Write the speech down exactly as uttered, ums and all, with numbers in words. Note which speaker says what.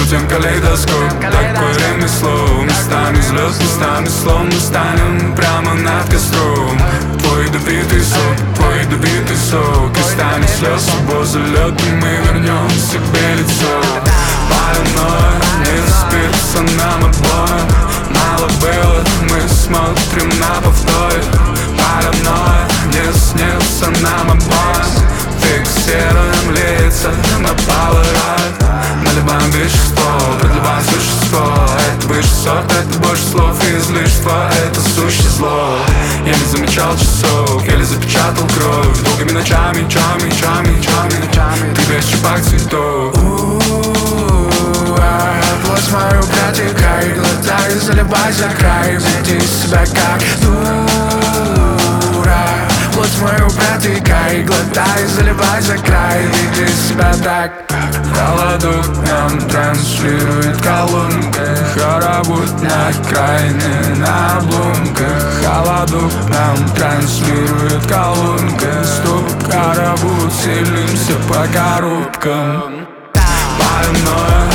Speaker 1: крутим калейдоскоп. Такое ремесло, местами взлет, местами слом. Мы станем прямо над костром. Твой добитый сок, твой добитый сок. И станет слез, возле лёд, и мы вернем себе лицо. Паранойя, не спится нам обоим. Мало было, мы смотрим на повторе. Паранойя, не снится нам обоим. Фиксируем лица на поворот. Наливаем вещество, продлеваем существо. Это выше сорт, это больше слов и излишества. Это сущее зло. Я не замечал часов, еле запечатал кровь. Долгими ночами, чами, чами, чами, чами. Ты весь чепак цветов. Плоть мою протекай, глотай, заливай за край. Веди себя как дура. Плоть мою протекай, глотай, заливай за край. Веди себя так. Холодок нам транслирует колонка. Хоровод на окраине, на обломках. Холодок нам транслирует колонка. Стоп, хоровод, селимся по коробкам. Паранойя,